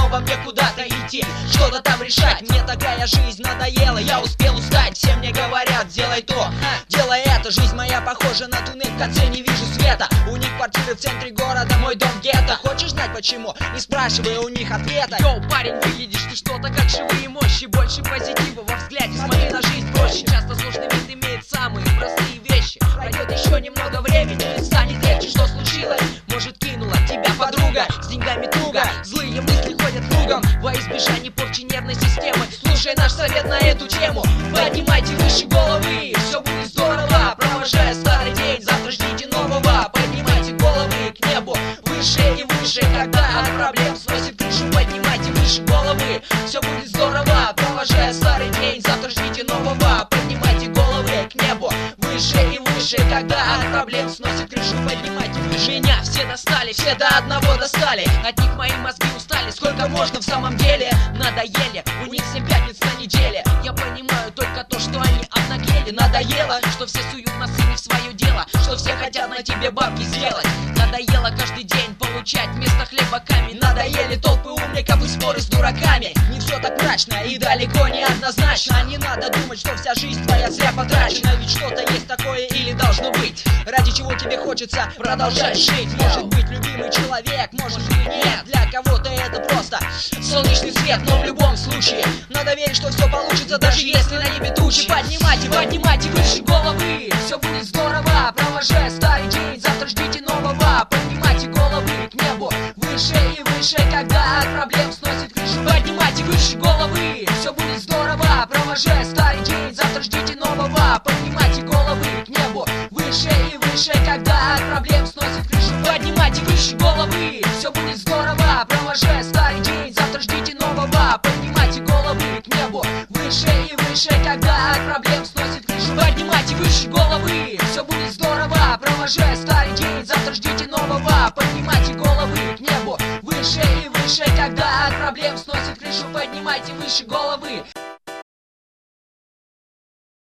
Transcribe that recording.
снова мне куда-то идти, что-то там решать. Мне такая жизнь надоела, я успел устать. Все мне говорят, делай то, делай это. Жизнь моя похожа на туннель, в конце не вижу света. У них квартиры в центре города, мой дом гетто. Хочешь знать почему? Не спрашивай у них ответа. Йоу, парень, выглядишь ты что-то как живые мощи. Больше позитива во взгляде, смотри на жизнь проще. Часто сложный вид имеет самые простые вещи. Пройдет еще немного времени и станет легче. Что случилось? Может, кинула тебя подруга? С деньгами туго, злые мысли ходят кругом. Во избежание порчи нервной системы слушай наш совет на эту тему. Поднимайте выше головы, все будет здорово. Провожая старый день, завтра ждите нового. Поднимайте головы к небу, выше и выше. Когда от проблем сносит крышу, поднимайте выше головы, все будет здорово. Провожая старый день, завтра ждите нового. Поднимайте головы к небу, выше и выше. Когда от проблем сносит крышу, поднимайте выше. Меня все достали, все до одного достали. От них мои мозги устали, сколько можно в самом деле. Надоели, у них 7 пятниц на неделе. Я понимаю только то, что они обнаглели. Надоело, что все суют носы не в свое дело, что все хотят на тебе бабки сделать. Надоело каждый день получать вместо хлеба камень. Надоели толпы умников и споры с дураками. Не все так мрачно и далеко не однозначно. Не надо думать, что вся жизнь твоя зря потрачена. Ведь что-то есть такое или должно быть, ради чего тебе хочется продолжать жить. Может быть любимый человек, может быть нет. Для кого-то это просто солнечный свет. Но в любом случае надо верить, что все получится, даже если на небе тучи. Поднимайте, поднимайте выше головы, все будет здорово. Провожая старый день, завтра ждите нового. Поднимайте головы к небу, выше и выше. Когда от проблем сносит крышу, поднимайте выше головы, все будет здорово. Провожая старый день, завтра ждите нового. Поднимайте головы к небу, выше и выше. Когда от проблем сносит крышу, поднимайте выше головы, все будет здорово. Провожая старый день, завтра ждите нового. Поднимайте головы к небу, выше и выше. Когда от проблем сносит крышу, поднимайте выше головы, все будет здорово. Провожая старый день, завтра ждите нового. Поднимайте головы к небу, выше и выше. Когда от проблем сносит крышу, поднимайте выше головы.